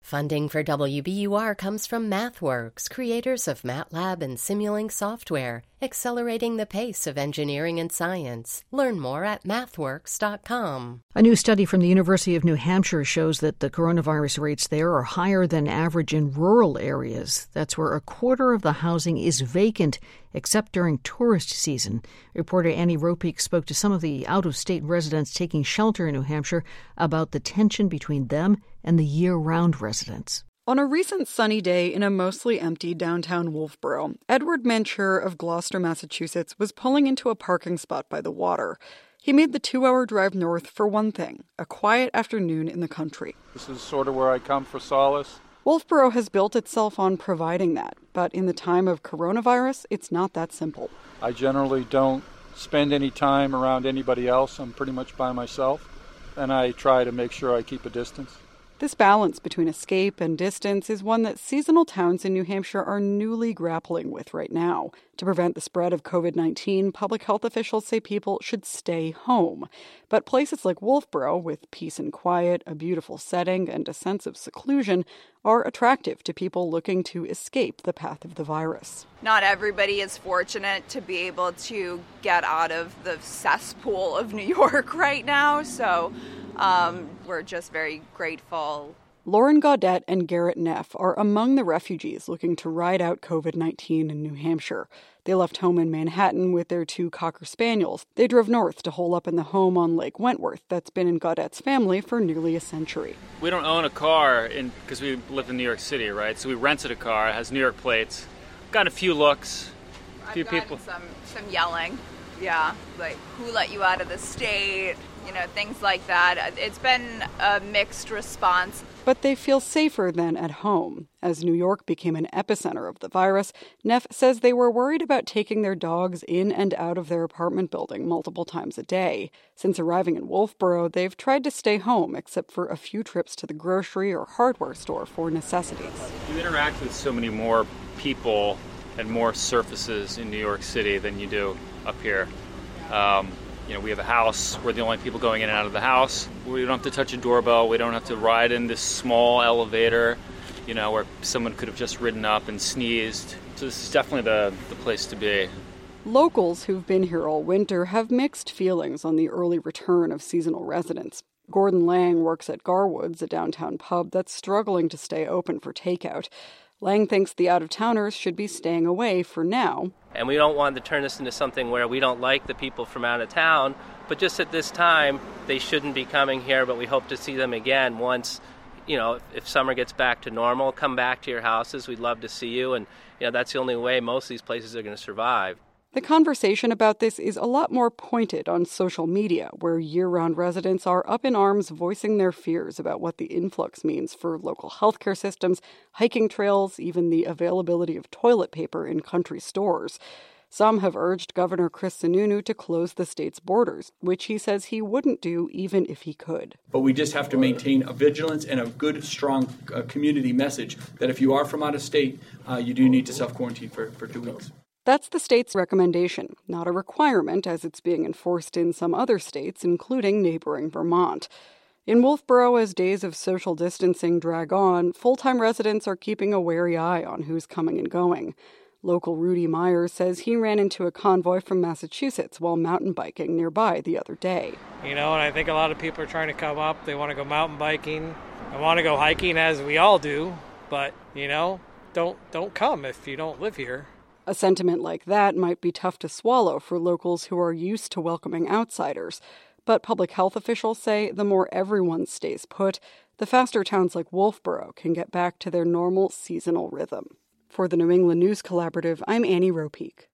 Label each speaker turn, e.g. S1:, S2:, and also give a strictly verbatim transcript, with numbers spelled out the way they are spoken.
S1: Funding for W B U R comes from MathWorks, creators of MATLAB and Simulink software, accelerating the pace of engineering and science. Learn more at mathworks dot com.
S2: A new study from the University of New Hampshire shows that the coronavirus rates there are higher than average in rural areas. That's where a quarter of the housing is vacant, except during tourist season. Reporter Annie Ropeek spoke to some of the out-of-state residents taking shelter in New Hampshire about the tension between them and the year-round residents.
S3: On a recent sunny day in a mostly empty downtown Wolfboro, Edward Mancur of Gloucester, Massachusetts, was pulling into a parking spot by the water. He made the two-hour drive north for one thing, a quiet afternoon in the country.
S4: This is sort of where I come for solace.
S3: Wolfboro has built itself on providing that, but in the time of coronavirus, it's not that simple.
S4: I generally don't spend any time around anybody else. I'm pretty much by myself, and I try to make sure I keep a distance.
S3: This balance between escape and distance is one that seasonal towns in New Hampshire are newly grappling with right now. To prevent the spread of covid nineteen, public health officials say people should stay home. But places like Wolfboro, with peace and quiet, a beautiful setting, and a sense of seclusion, are attractive to people looking to escape the path of the virus.
S5: Not everybody is fortunate to be able to get out of the cesspool of New York right now, so Um, we're just very grateful.
S3: Lauren Gaudette and Garrett Neff are among the refugees looking to ride out covid nineteen in New Hampshire. They left home in Manhattan with their two Cocker Spaniels. They drove north to hole up in the home on Lake Wentworth that's been in Gaudette's family for nearly a century.
S6: We don't own a car in because we live in New York City, right? So we rented a car. It has New York plates. Got a few looks, a few
S5: I've gotten
S6: people.
S5: Some, some yelling. Yeah, like, who let you out of the state? You know, things like that. It's been a mixed response.
S3: But they feel safer than at home. As New York became an epicenter of the virus, Neff says they were worried about taking their dogs in and out of their apartment building multiple times a day. Since arriving in Wolfboro, they've tried to stay home, except for a few trips to the grocery or hardware store for necessities.
S6: You interact with so many more people and more surfaces in New York City than you do up here. Um, You know, we have a house. We're the only people going in and out of the house. We don't have to touch a doorbell. We don't have to ride in this small elevator, you know, where someone could have just ridden up and sneezed. So this is definitely the, the place to be.
S3: Locals who've been here all winter have mixed feelings on the early return of seasonal residents. Gordon Lang works at Garwood's, a downtown pub that's struggling to stay open for takeout. Lang thinks the out-of-towners should be staying away for now.
S7: And we don't want to turn this into something where we don't like the people from out of town, but just at this time, they shouldn't be coming here, but we hope to see them again once, you know, if, if summer gets back to normal. Come back to your houses. We'd love to see you, and, you know, that's the only way most of these places are going to survive.
S3: The conversation about this is a lot more pointed on social media, where year-round residents are up in arms voicing their fears about what the influx means for local healthcare systems, hiking trails, even the availability of toilet paper in country stores. Some have urged Governor Chris Sununu to close the state's borders, which he says he wouldn't do even if he could.
S8: But we just have to maintain a vigilance and a good, strong uh, community message that if you are from out of state, uh, you do need to self-quarantine for, for two weeks.
S3: That's the state's recommendation, not a requirement as it's being enforced in some other states, including neighboring Vermont. In Wolfboro, as days of social distancing drag on, full-time residents are keeping a wary eye on who's coming and going. Local Rudy Myers says he ran into a convoy from Massachusetts while mountain biking nearby the other day.
S9: You know, and I think a lot of people are trying to come up. They want to go mountain biking. I want to go hiking, as we all do. But, you know, don't don't come if you don't live here.
S3: A sentiment like that might be tough to swallow for locals who are used to welcoming outsiders. But public health officials say the more everyone stays put, the faster towns like Wolfboro can get back to their normal seasonal rhythm. For the New England News Collaborative, I'm Annie Ropeek.